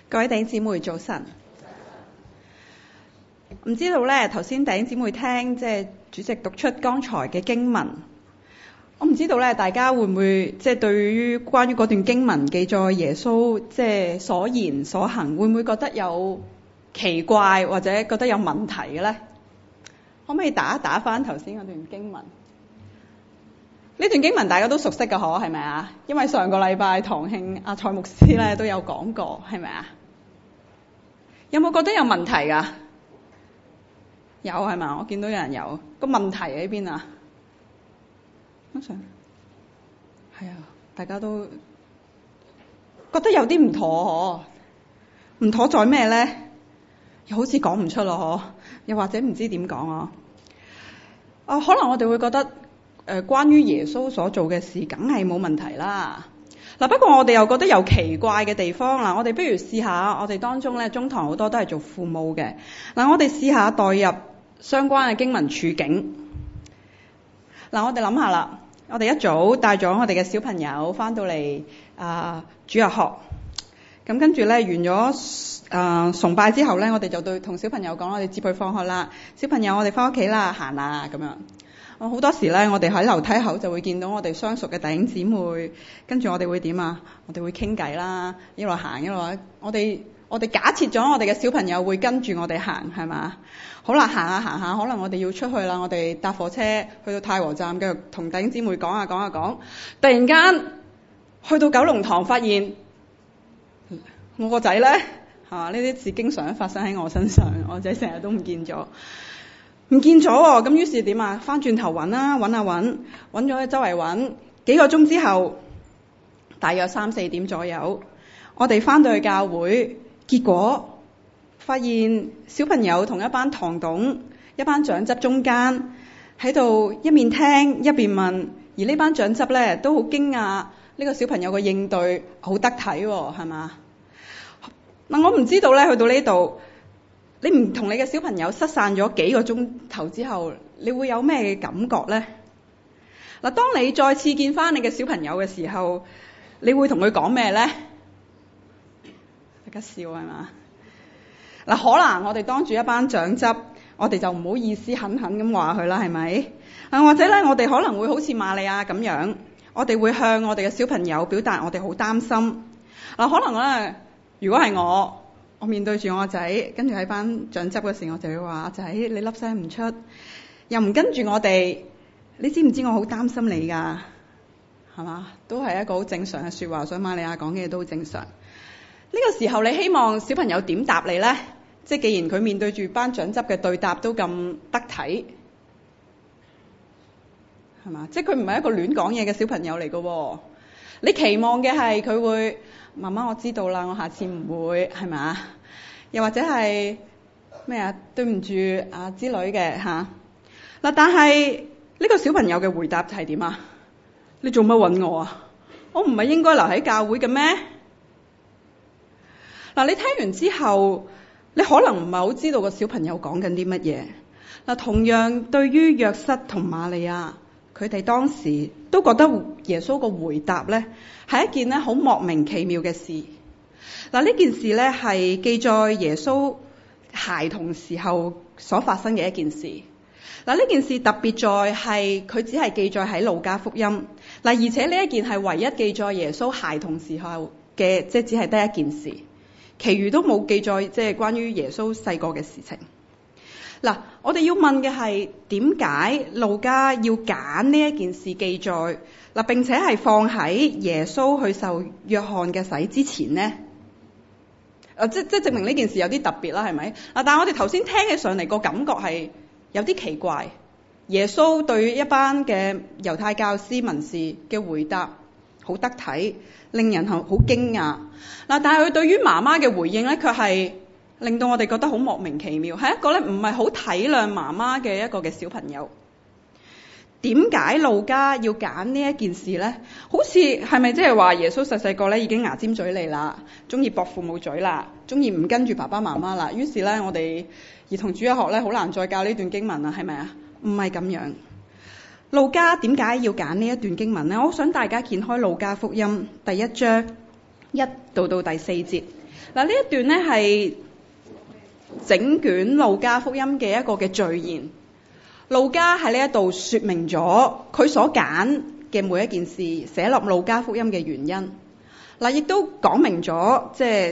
各位弟兄姊妹早晨。唔知道咧，頭先弟兄姊妹聽即係主席讀出剛才嘅經文，我唔知道咧，大家會唔會即係對於關於嗰段經文記載耶穌即係所言所行，會唔會覺得有奇怪或者覺得有問題嘅咧？可唔可以打翻頭先嗰段經文？呢段經文大家都熟悉嘅嗬，係咪啊？因為上個禮拜堂慶阿蔡牧師咧都有講過，係咪啊？有冇覺得有問題㗎？有係嘛？我見到有人有個問題喺邊啊？係啊，大家都覺得有啲唔妥嗬？唔妥在咩咧？又好似講唔出咯嗬？又或者唔知點講啊？可能我哋會覺得關於耶穌所做嘅事，梗係冇問題啦。嗱，不過我哋又覺得有奇怪嘅地方啦。我哋不如試下，我哋當中咧中堂好多都係做父母嘅。嗱，我哋試下代入相關嘅經文處境。嗱，我哋諗下啦，我哋一早帶咗我哋嘅小朋友翻到嚟主日學，咁跟住咧完咗崇拜之後咧，我哋就同小朋友講，我哋接佢放學啦，小朋友我哋翻屋企啦，行啦咁樣。好多時咧，我哋喺樓梯口就會見到我哋相熟嘅弟兄姊妹，跟住我哋會點啊？我哋會傾偈啦，一路行一路。我哋假設咗我哋嘅小朋友會跟住我哋行，係嘛？好啦，行下行下，可能我哋要出去啦。我哋搭火車去到太和站，繼續同弟兄姊妹講下講。突然間去到九龍塘，發現我個仔咧呢啲事經常發生喺我身上，我仔成日都唔見咗。咁於是點啊？翻轉頭揾咗周圍揾，幾個鐘之後，大約3-4點左右，我哋翻到去教會，結果發現小朋友同一班堂董、一班長執中間喺度一面聽一邊問，而呢班長執咧都好驚訝，呢個小朋友嘅應對好得體喎，係嘛？嗱，我唔知道咧，去到呢度。你唔同你嘅小朋友失散咗幾個鐘頭之後，你會有咩感覺呢？嗱，當你再次見翻你嘅小朋友嘅時候，你會同佢講咩呢？大家笑係嘛？嗱，可能我哋當住一班長執，我哋就唔好意思狠狠咁話佢啦，係咪？或者咧，我哋可能會好似瑪利亞咁樣，我哋會向我哋嘅小朋友表達我哋好擔心。嗱，可能咧，如果係我面對住我仔，跟住喺班長執嘅時候，我就會話：仔，你粒聲唔出，又唔跟住我哋，你知唔知我好擔心你㗎？係嘛？都係一個好正常嘅說話，所以瑪利亞講嘅嘢都好正常。呢個時候你希望小朋友點答你呢？即係既然佢面對住班長執嘅對答都咁得體，係嘛？即係佢唔係一個亂講嘢嘅小朋友嚟㗎喎。你期望嘅係佢會，媽媽我知道啦，我下次唔會，係咪？又或者係咩啊？對唔住啊之類嘅嚇。嗱，但係呢個小朋友嘅回答係點啊？你做乜揾我啊？我唔係應該留喺教會嘅咩？嗱，你聽完之後，你可能唔係好知道個小朋友講緊啲乜嘢。嗱，同樣對於約瑟同瑪利亞，佢哋當時都覺得耶穌個回答咧係一件咧好莫名其妙嘅事。嗱，呢件事咧係記載耶穌孩童時候所發生嘅一件事。嗱，呢件事特別在係佢只係記載喺路加福音。嗱，而且呢一件係唯一記載耶穌孩童時候嘅，即係只係得一件事，其餘都冇記載即係關於耶穌細個嘅事情。嗱，我哋要問嘅係點解路加要揀呢一件事記載？嗱，並且係放喺耶穌去受約翰嘅洗之前呢？即證明呢件事有啲特別啦，係咪？嗱，但係我哋頭先聽起上嚟個感覺係有啲奇怪。耶穌對一班嘅猶太教師文士嘅回答好得體，令人好驚訝。嗱，但係佢對於媽媽嘅回應咧，卻係令到我哋覺得好莫名其妙，係一個咧唔係好體諒媽媽嘅一個嘅小朋友。點解路加要揀呢一件事呢？好似係咪即係話耶穌細細個咧已經牙尖嘴利啦，中意駁父母嘴啦，中意唔跟住爸爸媽媽啦？於是咧，我哋兒童主日學咧好難再教呢段經文啦，係咪啊？唔係咁樣。路加點解要揀呢一段經文呢？我想大家掀開路加福音第1章 1到第4節。嗱，呢一段呢係整卷路加福音嘅一個嘅序言。路加喺呢一度說明咗佢所揀嘅每一件事寫落路加福音嘅原因。嗱，亦都講明咗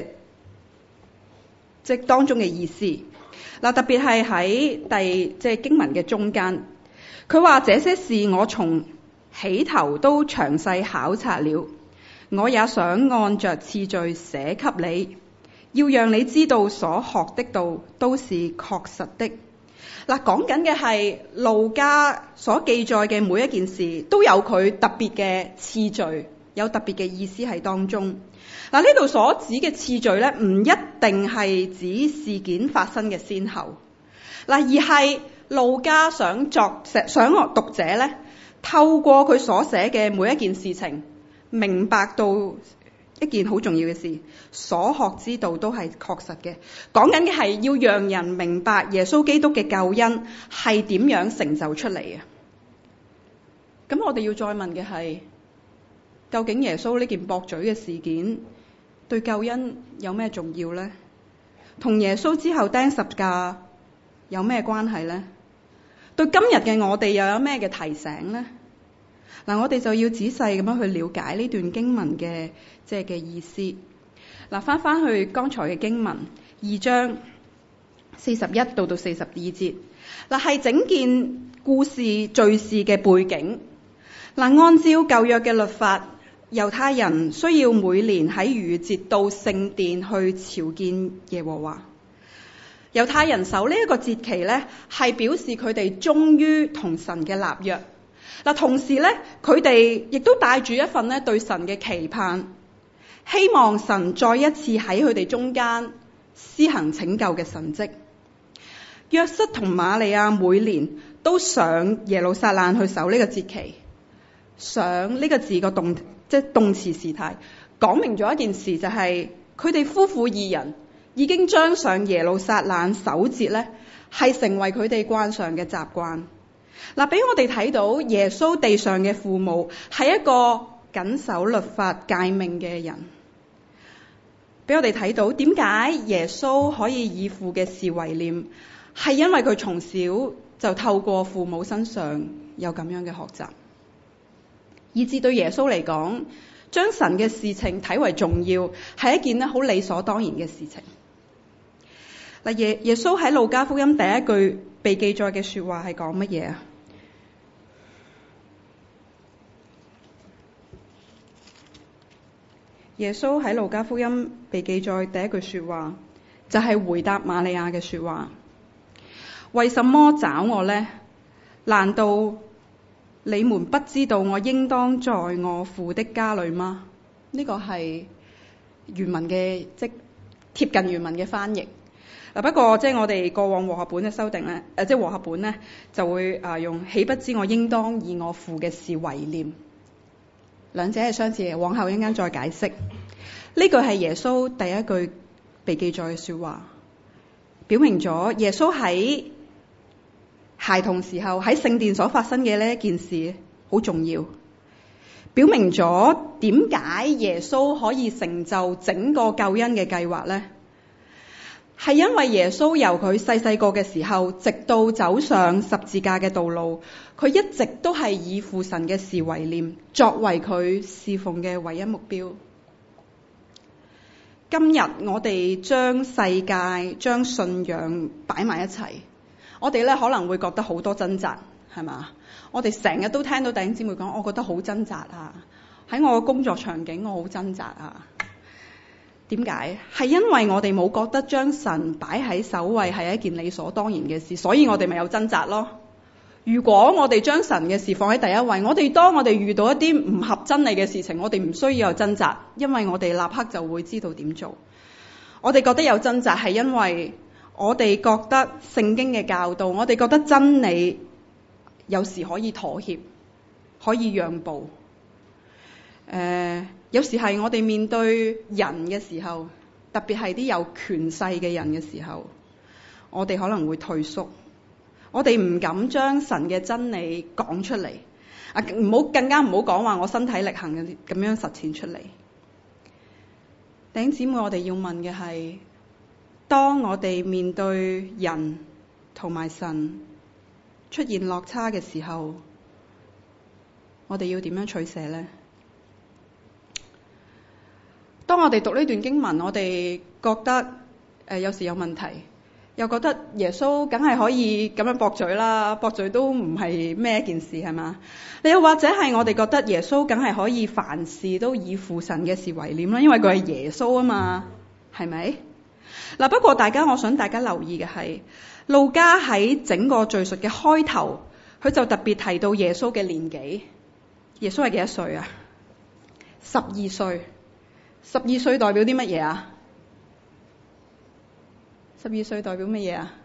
即係當中嘅意思。嗱，特別係喺經文嘅中間，佢話這些事我從起頭都詳細考察了，我也想按着次序寫給你，要讓你知道所學的道都是確實的。嗱，講緊嘅係路加所記載嘅每一件事都有佢特別嘅次序，有特別嘅意思喺當中。嗱，呢度所指嘅次序咧，唔一定係指事件發生嘅先後，而係路加想讀者咧，透過佢所寫嘅每一件事情，明白到一件好重要嘅事，所學之道都係確實嘅。講緊嘅係要讓人明白耶穌基督嘅救恩係點樣成就出嚟嘅。咁我哋要再問嘅係，究竟耶穌呢件駁嘴嘅事件對救恩有咩重要呢？同耶穌之後釘十架有咩關係呢？對今日嘅我哋又有咩嘅提醒呢？嗱，我哋就要仔細咁樣去了解呢段經文嘅意思。嗱，翻去剛才嘅經文2章41到42節，嗱，係整件故事敘事嘅背景。嗱，按照舊約嘅律法，猶太人需要每年喺逾越節到聖殿去朝見耶和華。猶太人守呢一個節期咧，係表示佢哋忠於同神嘅立約。嗱，同時咧，佢哋亦都帶住一份咧對神嘅期盼，希望神再一次喺佢哋中間施行拯救嘅神蹟。約瑟同瑪利亞每年都上耶路撒冷去守呢個節期。上呢個字個動詞時態，講明咗一件事，就係佢哋夫婦二人已經將上耶路撒冷守節咧，係成為佢哋慣常嘅習慣。嗱，俾我哋睇到耶穌地上嘅父母係一個謹守律法誡命嘅人，俾我哋睇到點解耶穌可以以父嘅事為念，係因為佢從小就透過父母身上有咁樣嘅學習，以至對耶穌嚟講，將神嘅事情睇為重要，係一件好理所當然嘅事情。嗱，耶穌喺路加福音第一句被記載嘅說話係講乜嘢啊？耶穌喺路加福音被記載第一句說話，就係回答瑪利亞嘅說話：為什麼找我呢？難道你們不知道我應當在我父的家裏嗎？呢個係原文嘅，即貼近原文嘅翻譯。不過我哋過往和合本嘅修訂咧，和合本咧就會用豈不知我應當以我父嘅事為念，兩者係相似嘅。往後一陣間再解釋。呢句係耶穌第一句被記載嘅說話，表明咗耶穌喺孩童時候喺聖殿所發生嘅呢一件事好重要，表明咗點解耶穌可以成就整個救恩嘅計劃呢？係因為耶穌由佢細個嘅時候，直到走上十字架嘅道路，佢一直都係以父神嘅事為念，作為佢侍奉嘅唯一目標。今日我哋將世界、將信仰擺埋一齊，我哋咧可能會覺得好多掙扎，係嘛？我哋成日都聽到弟兄姊妹講，我覺得好掙扎啊！喺我嘅工作場景，我好掙扎啊！點解？係因為我哋冇覺得將神擺喺首位係一件理所當然嘅事，所以我哋咪有掙扎咯。如果我哋將神嘅事放喺第一位，當我哋遇到一啲唔合真理嘅事情，我哋唔需要有掙扎，因為我哋立刻就會知道點做。我哋覺得有掙扎係因為我哋覺得聖經嘅教導，我哋覺得真理有時可以妥協，可以讓步。有時係我哋面對人嘅時候，特別係啲有權勢嘅人嘅時候，我哋可能會退縮，我哋唔敢將神嘅真理講出嚟，更加唔好講話我身體力行咁樣實踐出嚟。 弟兄姊妹，我哋要問嘅係，當我哋面對人同埋神出現落差嘅時候，我哋要點樣取捨呢？當我哋讀呢段經文，我哋覺得有時有問題，又覺得耶穌梗係可以咁樣駁嘴啦，駁嘴都唔係咩一件事，係嘛？你又或者係我哋覺得耶穌梗係可以凡事都以父神嘅事為念啦，因為佢係耶穌啊嘛，係咪？嗱，不過我想大家留意嘅係，路加喺整個敘述嘅開頭，佢就特別提到耶穌嘅年紀。耶穌係幾多歲啊？12歲。12歲代表啲乜嘢啊？12歲代表乜嘢啊？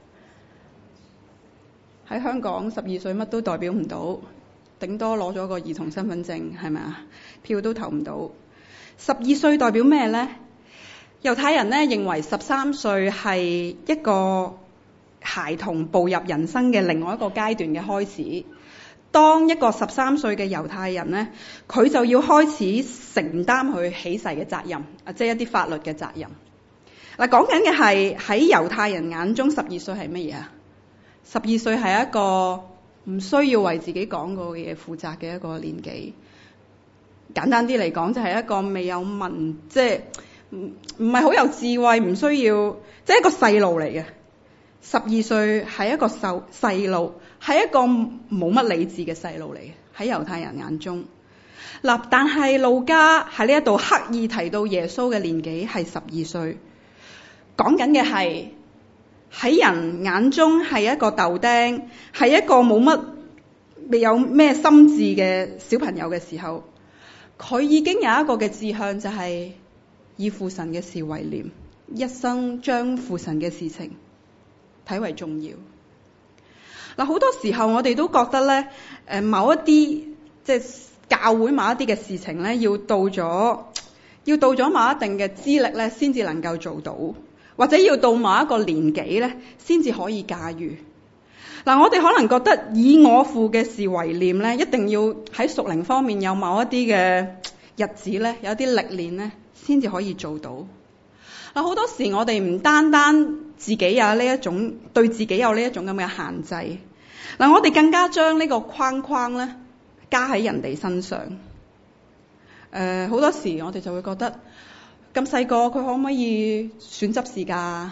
喺香港12歲乜都代表唔到，頂多攞咗個兒童身份證，係咪啊？票都投唔到。12歲代表咩呢？猶太人呢認為13歲係一個孩童步入人生嘅另外一個階段嘅開始。當一個13歲嘅猶太人呢，佢就要開始承擔佢起誓嘅責任，即係一啲法律嘅責任。嗱，講緊嘅係喺猶太人眼中12歲係乜嘢啊？12歲係一個唔需要為自己講過嘅嘢負責嘅一個年紀。簡單啲嚟講，就係一個未有文，即係唔係好有智慧，唔需要，即係一個細路嚟嘅。12歲係一個細路，係一個冇乜理智嘅細路嚟嘅，喺猶太人眼中。嗱，但係路加喺呢一度刻意提到耶穌嘅年紀係12歲，講緊嘅係喺人眼中係一個豆丁，係一個未有咩心智嘅小朋友嘅時候，佢已經有一個嘅志向，就係以父神嘅事為念，一生將父神嘅事情睇為重要。嗱，好多時候我哋都覺得咧，某一啲即係教會某一啲嘅事情咧，要到咗某一定嘅資歷咧，先至能夠做到，或者要到某一個年紀咧，先至可以駕馭。嗱，我哋可能覺得以我父嘅事為念咧，一定要喺屬靈方面有某一啲嘅日子咧，有一啲歷練咧，先至可以做到。嗱，好多時我哋唔單單自己有呢一種對自己有呢一種咁嘅限制，嗱，我哋更加將呢個框框咧加喺人哋身上。好多時我哋就會覺得咁細個佢可唔可以選執事㗎？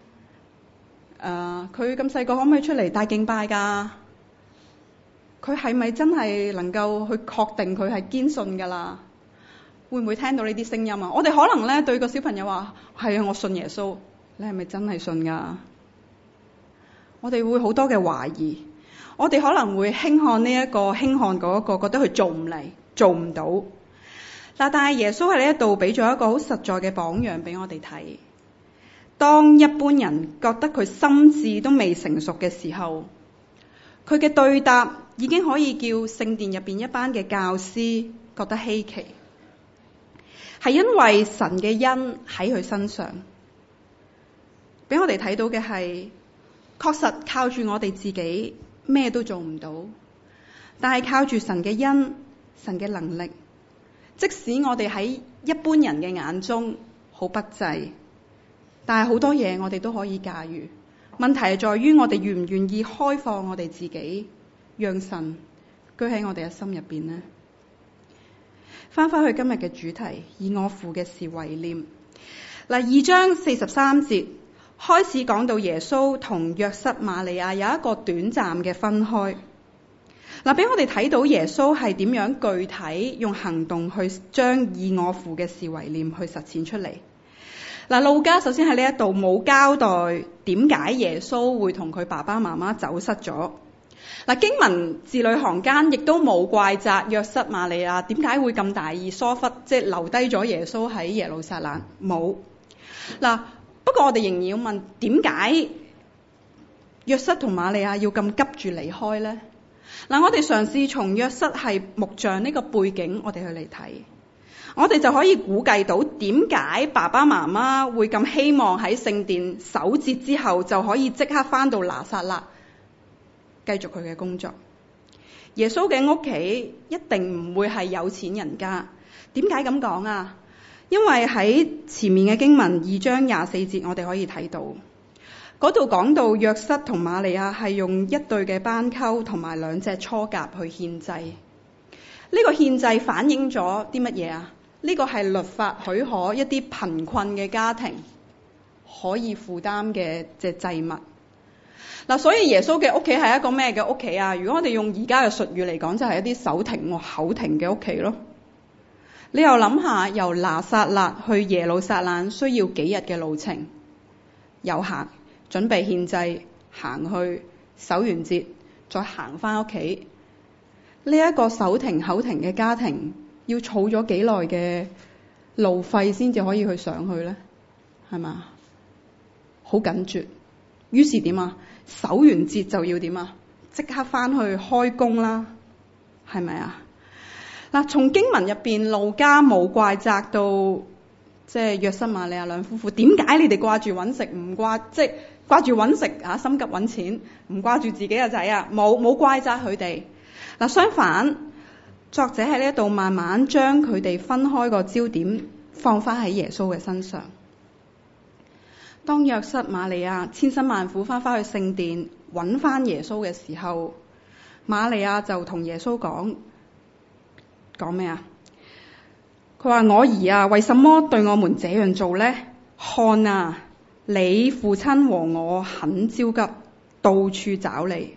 佢咁細個可唔可以出嚟帶敬拜㗎？佢係咪真係能夠去確定佢係堅信㗎啦？會唔會聽到呢啲聲音啊？我哋可能咧對個小朋友話：係啊，我信耶穌。你係咪真係信㗎？我哋會好多嘅懷疑，我哋可能會輕看呢一個，輕看嗰一個，覺得佢做唔嚟，做唔到。但係耶穌喺呢一度俾咗一個好實在嘅榜樣俾我哋睇。當一般人覺得佢心智都未成熟嘅時候，佢嘅對答已經可以叫聖殿入邊一班嘅教師覺得稀奇，係因為神嘅恩喺佢身上，俾我哋睇到嘅係，確實靠住我哋自己咩都做唔到，但係靠住神嘅恩、神嘅能力，即使我哋喺一般人嘅眼中好不濟，但係好多嘢我哋都可以駕馭。問題係在於我哋願唔願意開放我哋自己，讓神居喺我哋嘅心入邊呢？翻返去今日嘅主題，以我父嘅事為念。嗱，2章43節開始講到耶穌同約瑟瑪利亞有一個短暫嘅分開。嗱，俾我哋睇到耶穌係點樣具體用行動去將以我父嘅事為念去實踐出嚟。嗱，路加首先喺呢一度冇交代點解耶穌會同佢爸爸媽媽走失咗。嗱，經文字裏行間亦都冇怪責約瑟瑪利亞點解會咁大意疏忽，即係留低咗耶穌喺耶路撒冷，冇。嗱，不過我哋仍然要問，點解約瑟同瑪利亞要咁急住離開呢？嗱，我哋嘗試從約瑟係木匠呢個背景，我哋去嚟睇，我哋就可以估計到點解爸爸媽媽會咁希望喺聖殿守節之後就可以即刻返到拿撒勒繼續佢嘅工作。耶穌嘅屋企一定唔會係有錢人家。點解咁講啊？ 因為喺前面嘅經文2章24節，我哋可以睇到嗰度講到約瑟同瑪利亞係用一對嘅斑鳩同埋2隻雛鴿去獻祭。呢個獻祭反映咗啲乜嘢啊？呢個係律法許可一啲貧困嘅家庭可以負擔嘅祭物。嗱，所以耶穌嘅屋企係一個咩嘅屋企啊？如果我哋用而家嘅術語嚟講，就係一啲手停口停嘅屋企咯。你又諗下，由拿撒勒去耶路撒冷需要幾日嘅路程？有行，準備獻祭，行去守完節，再行翻屋企。呢一個手停口停嘅家庭，要儲咗幾耐嘅路費先至可以去上去呢？係嘛？好緊絕。於是點啊？守完節就要點啊？即刻翻去開工啦，係咪啊？嗱，從經文入邊，路加冇怪責到約瑟瑪利亞兩夫婦，點解你哋掛住揾食，唔掛住揾食啊？心急揾錢，唔掛住自己嘅仔啊？冇怪責佢哋。嗱，相反，作者喺呢一度慢慢將佢哋分開個焦點，放翻喺耶穌嘅身上。當約瑟瑪利亞千辛萬苦翻返去聖殿揾翻耶穌嘅時候，瑪利亞就同耶穌講咩啊？佢話：我兒啊，為什麼對我們這樣做呢？看啊，你父親和我很焦急，到處找你。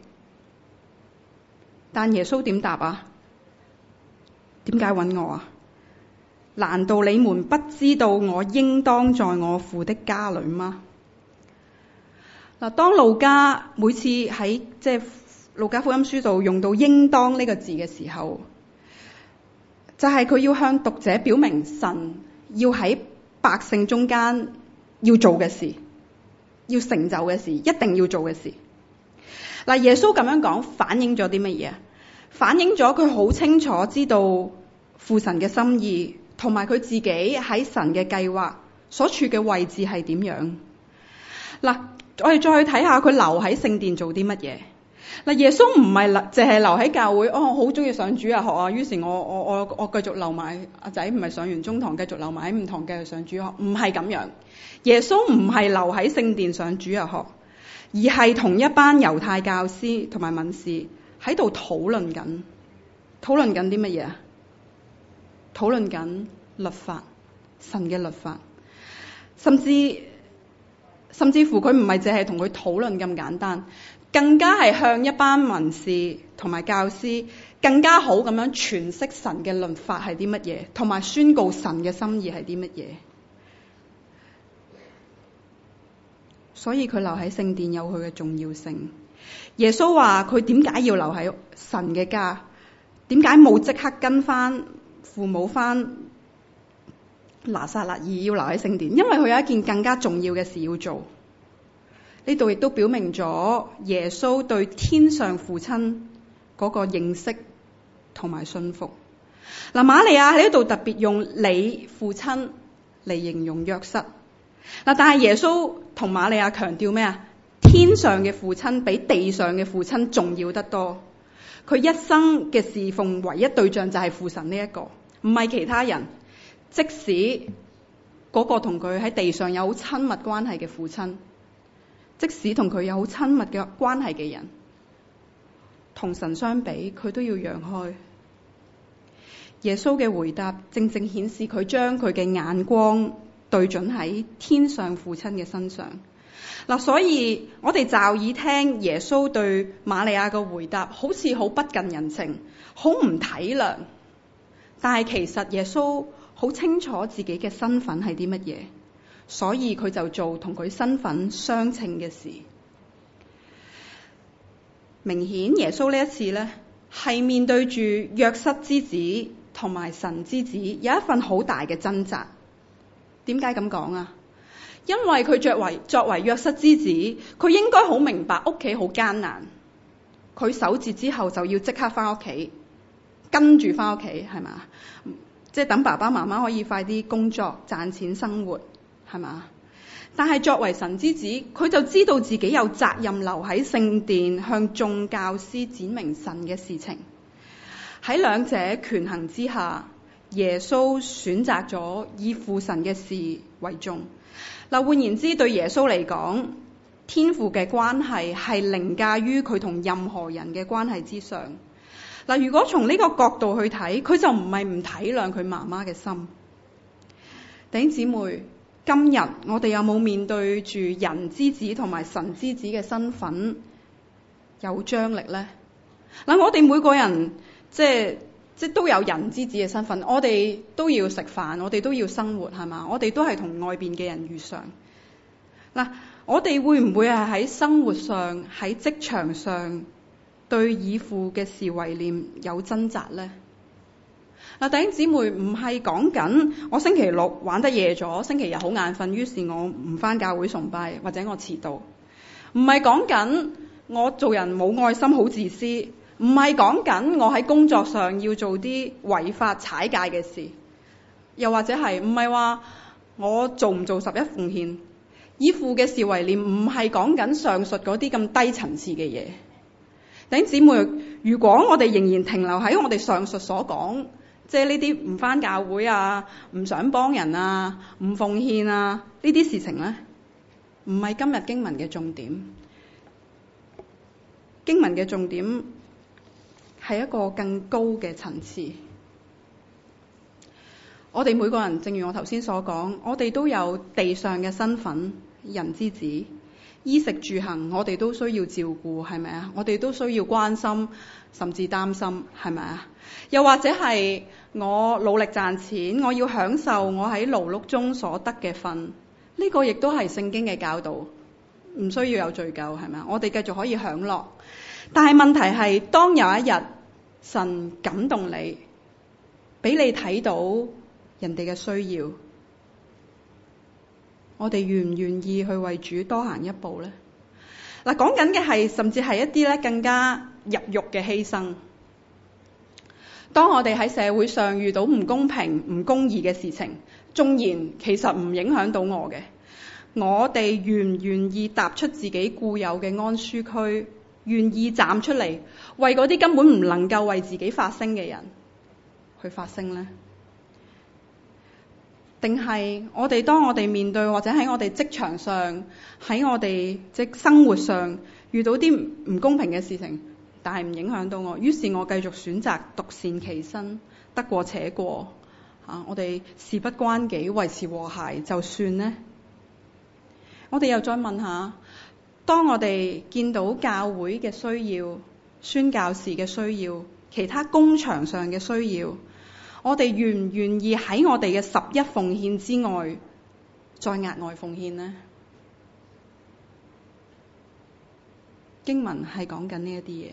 但耶穌點答啊？點解揾我啊？難道你們不知道我應當在我父的家裏嗎？嗱，當路加每次喺路加福音書度用到應當呢個字嘅時候，就係佢要向讀者表明神要喺百姓中間要做嘅事，要成就嘅事，一定要做嘅事。嗱，耶穌咁樣講反映咗啲乜嘢？反映咗佢好清楚知道父神嘅心意，同埋佢自己喺神嘅計劃所處嘅位置係點樣。嗱，我哋再去睇下佢留喺聖殿做啲乜嘢。嗱，耶穌唔係淨係留喺教會，我好中意上主日學啊，於是我繼續留埋阿仔，唔係上完中堂繼續留埋喺5堂繼續上主日學，唔係咁樣。耶穌唔係留喺聖殿上主日學，而係同一班猶太教師同埋文士喺度討論緊啲乜嘢啊？討論緊律法，神嘅律法，甚至乎佢唔係淨係同佢討論咁簡單，更加係向一班文士同埋教師更加好咁樣詮釋神嘅律法係啲乜嘢，同埋宣告神嘅心意係啲乜嘢。所以佢留喺聖殿有佢嘅重要性。耶穌話佢點解要留喺神嘅家？點解冇即刻跟翻父母翻拿撒勒，而要留喺聖殿？因為佢有一件更加重要嘅事要做。呢度亦都表明咗耶穌對天上父親嗰個認識同埋信服。嗱，瑪利亞喺呢度特別用你父親嚟形容約瑟。嗱，但係耶穌同瑪利亞強調咩啊？天上嘅父親比地上嘅父親重要得多。佢一生嘅侍奉唯一對象就係父神呢一個，唔係其他人。即使嗰個同佢喺地上有好親密關係嘅父親，即使同佢有好親密嘅關係嘅人，同神相比，佢都要讓開。耶穌嘅回答正正顯示佢將佢嘅眼光對準喺天上父親嘅身上。嗱，所以我哋驟耳聽耶穌對瑪利亞嘅回答，好似好不近人情，好唔體諒。但係其實耶穌好清楚自己嘅身份係啲乜嘢，所以佢就做同佢身份相稱嘅事。明顯耶穌呢一次呢，係面對住約瑟之子同埋神之子有一份好大嘅掙扎。點解咁講啊？因為佢作為約瑟之子，佢應該好明白屋企好艱難，佢守節之後就要即刻翻屋企，跟住翻屋企，係嘛？即係等爸爸媽媽可以快啲工作賺錢生活，係嘛？但係作為神之子，佢就知道自己有責任留喺聖殿向眾教師展明神嘅事情。喺兩者權衡之下， 耶穌選擇咗以父神嘅事為重。嗱，換言之，對耶穌嚟講，天父嘅關係係凌駕於佢同任何人嘅關係之上。嗱，如果從呢個角度去睇，佢就唔係唔體諒佢媽媽嘅心。弟兄姊妹，今日我哋有冇面對住人之子同埋神之子嘅身份有張力呢？嗱，我哋每個人即都有人之子嘅身份，我哋都要食飯，我哋都要生活，係嘛？我哋都係同外邊嘅人遇上。嗱，我哋會唔會係喺生活上、喺職場上對以父嘅事為念有掙扎呢？嗱，弟兄姊妹，唔係講緊我星期六玩得夜咗，星期日好眼瞓，於是我唔返教會崇拜，或者我遲到。唔係講緊我做人冇愛心、好自私。唔係講緊我喺工作上要做啲違法踩界嘅事，又或者係唔係話我做唔做十一奉獻。以父嘅事為念，唔係講緊上述嗰啲咁低層次嘅嘢。弟兄姊妹，如果我哋仍然停留喺我哋上述所講，即係呢啲唔返教會啊、唔想幫人啊、唔奉獻啊呢啲事情呢，唔係今日經文嘅重點。經文嘅重點係一個更高嘅層次。我哋每個人，正如我頭先所講，我哋都有地上嘅身份，人之子，衣食住行，我哋都需要照顧，係咪啊？我哋都需要關心，甚至擔心，係咪啊？又或者係我努力賺錢，我要享受我喺勞碌中所得嘅份，呢個亦都係聖經嘅教導，唔需要有罪疚，係咪啊？我哋繼續可以享樂。但係問題係，當有一日神感動你，俾你睇到人哋嘅需要，我哋願唔願意去為主多行一步呢？嗱，講緊嘅係甚至係一啲咧更加入肉嘅犧牲。當我哋喺社會上遇到唔公平、唔公義嘅事情，縱然其實唔影響到我嘅，我哋願唔願意踏出自己固有嘅安舒區，願意站出嚟為嗰啲根本唔能夠為自己發聲嘅人去發聲呢？定係當我哋面對或者喺我哋職場上，喺我哋生活上遇到啲唔公平嘅事情，但係唔影響到我，於是我繼續選擇獨善其身，得過且過，我哋事不關己，維持和諧就算呢？我哋又再問下，當我哋見到教會嘅需要、宣教士嘅需要、其他工場上嘅需要，我哋願唔願意喺我哋嘅十一奉獻之外，再額外奉獻呢？經文係講緊呢一啲嘢，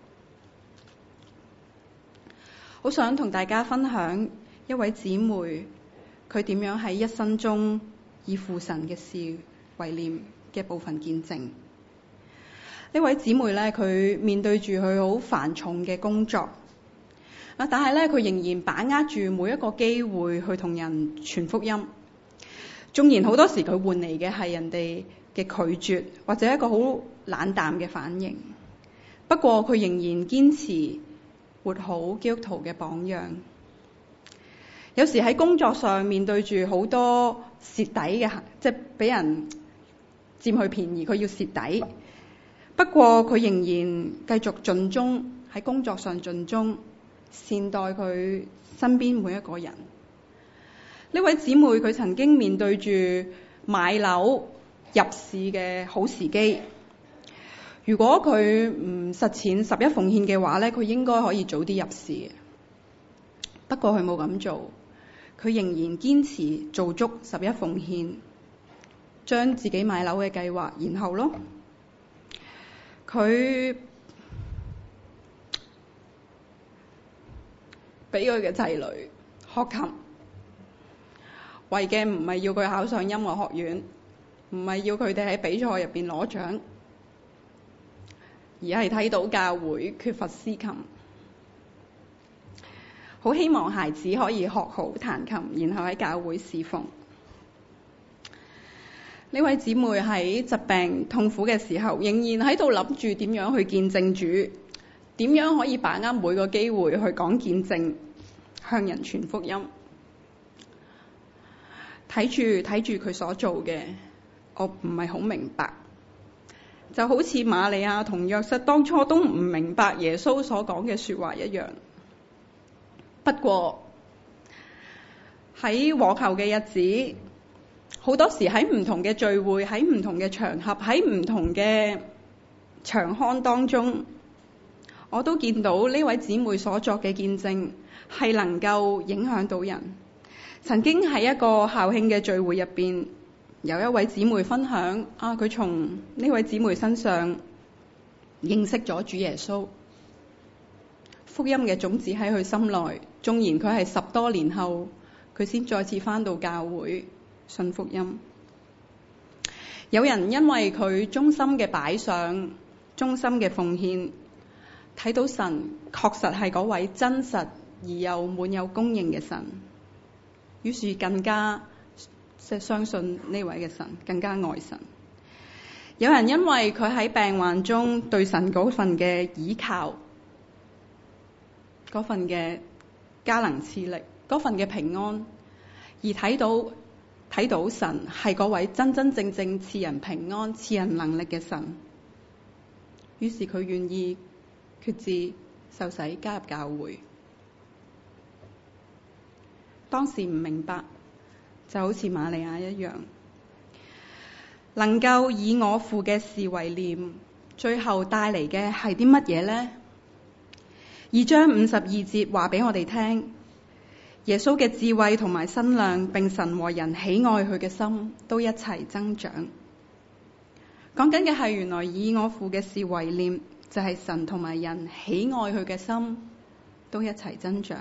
好想同大家分享一位姊妹，佢點樣喺一生中以父神嘅事為念嘅部分見證。呢位姊妹咧，佢面對住佢好繁重嘅工作，但係咧佢仍然把握住每一個機會去同人傳福音。縱然好多時佢換嚟嘅係人哋嘅拒絕，或者一個好冷淡嘅反應，不過佢仍然堅持活好基督徒嘅榜樣。有時喺工作上面對住好多蝕底嘅，即係俾人佔佢便宜，佢要蝕底。不過佢仍然繼續盡忠喺工作上盡忠，善待佢身邊每一個人。呢位姊妹佢曾經面對住買樓入市嘅好時機，如果佢唔實踐十一奉獻嘅話咧，佢應該可以早啲入市嘅。不過佢冇咁做，佢仍然堅持做足十一奉獻，將自己買樓嘅計劃延後咯。佢俾佢嘅仔女學琴，為嘅唔係要佢考上音樂學院，唔係要佢哋喺比賽入邊攞獎，而係睇到教會缺乏司琴，好希望孩子可以學好彈琴，然後喺教會侍奉。呢位姊妹喺疾病痛苦嘅時候，仍然喺度諗住點樣去見證主，點樣可以把握每個機會去講見證， 向人傳福音。睇住佢所做嘅，我唔係好明白。就好似瑪利亞同約瑟當初都唔明白耶穌所講嘅說話一樣。不過喺往後嘅日子，好多時喺唔同嘅聚會，喺唔同嘅場合，喺唔同嘅場刊當中，我都見到呢位姊妹所作嘅見證係能夠影響到人。曾經喺一個校慶嘅聚會入邊，有一位姊妹分享佢從呢位姊妹身上認識咗主耶穌，福音嘅種子喺佢心內。縱然佢係10多年後，佢先再次返到教會信福音。有人因為佢忠心嘅擺上、忠心嘅奉獻，睇到神確實係嗰位真實而又滿有供應嘅神，於是更加相信呢位嘅神，更加愛神。有人因為佢喺病患中對神嗰份嘅倚靠，嗰份嘅加能賜力，嗰份嘅平安，而睇到神係嗰位真真正正賜人平安、賜人能力嘅神，於是佢願意決志受洗加入教會。當時唔明白，就好似瑪利亞一樣，能夠以我父嘅事為念，最後帶嚟嘅係啲乜嘢呢？2章52節話俾我哋聽，耶穌嘅智慧同埋身量，並神和人喜愛佢嘅心都一齊增長。講緊嘅係原來以我父嘅事為念，就係神同埋人喜愛佢嘅心都一齊增長。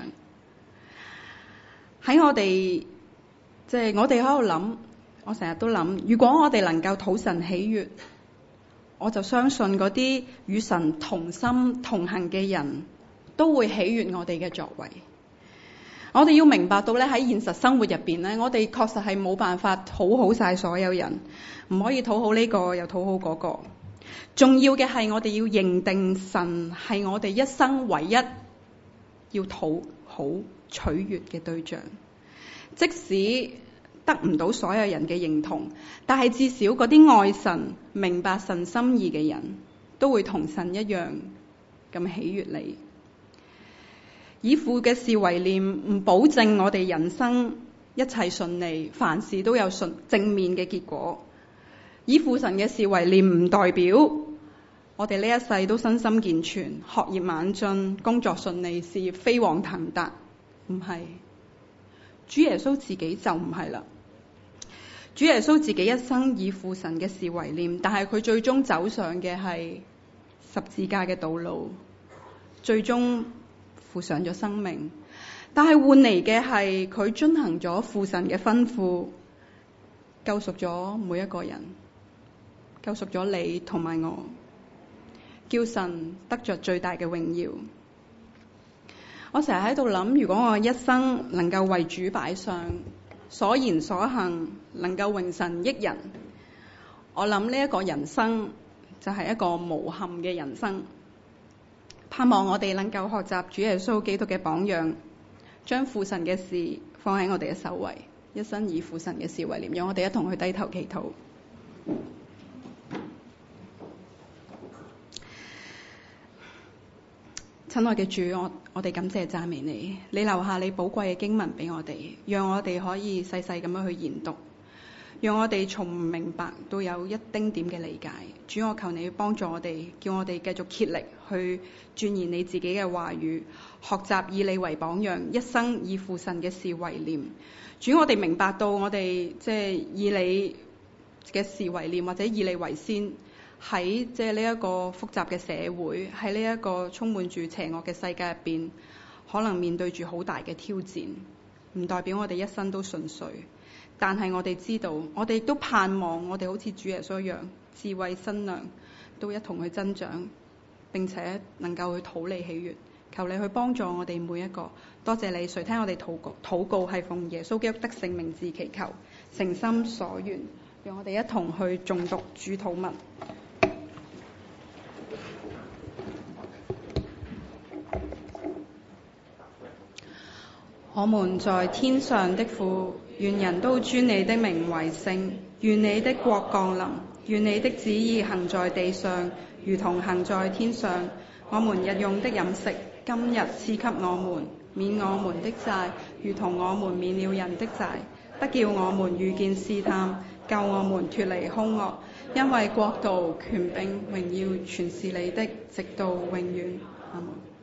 喺我哋我哋喺度諗，我成日都諗，如果我哋能夠討神喜悅，我就相信嗰啲與神同心同行嘅人都會喜悅我哋嘅作為。我哋要明白到咧，喺現實生活入邊咧，我哋確實係冇辦法討好晒所有人，唔可以討好呢個又討好嗰個。重要嘅係我哋要認定神係我哋一生唯一要討好取悅嘅對象。即使得唔到所有人嘅認同，但係至少嗰啲愛神、明白神心意嘅人都會同神一樣咁喜悅你。以父嘅事為念，唔保證我哋人生一切順利，凡事都有正面嘅結果。以父神嘅事為念，唔代表我哋呢一世都身心健全、學業猛進、工作順利、事業飛黃騰達。唔係，主耶穌自己就唔係啦。主耶穌自己一生以父神嘅事為念，但係佢最終走上嘅係十字架嘅道路，最終付上咗生命，但係換嚟嘅係佢遵行咗父神嘅吩咐，救贖咗每一個人，救贖咗你同埋我，叫神得着最大嘅榮耀。我成日喺度諗，如果我一生能夠為主擺上，所言所行能夠榮神益人，我諗呢一個人生就係一個無憾嘅人生。盼望我哋能夠學習主耶穌基督嘅榜樣，將父神嘅事放喺我哋嘅首位，一生以父神嘅事為念。讓我哋一同去低頭祈禱。親愛嘅主，我哋感謝讚美你，你留下你寶貴嘅經文俾我哋，讓我哋可以細細咁樣去研讀，讓我哋從唔明白到有一丁點嘅理解。主，我求你幫助我哋，叫我哋繼續竭力去鑽研你自己嘅話語，學習以你為榜樣，一生以父神嘅事為念。主，我哋明白到我哋以你嘅事為念，或者以你為先，喺呢一個複雜嘅社會，喺呢一個充滿住邪惡嘅世界入邊，可能面對住好大嘅挑戰，唔代表我哋一生都順遂。但係我哋知道，我哋亦都盼望我哋好似主耶穌一樣，智慧身量都一同去增長，並且能夠去討你喜悅。求你去幫助我哋每一個。多謝你垂聽我哋禱告，係奉耶穌基督得勝名字祈求，誠心所願。讓我哋一同去誦讀主禱文。 我們在天上的父，願人都尊你的名為聖，願你的國降臨，願你的旨意行在地上，如同行在天上。我們日用的飲食，今日賜給我們，免我們的債，如同我們免了人的債，不叫我們遇見試探，救我們脫離兇惡。因為國度、權柄、榮耀，全是你的，直到永遠。阿們。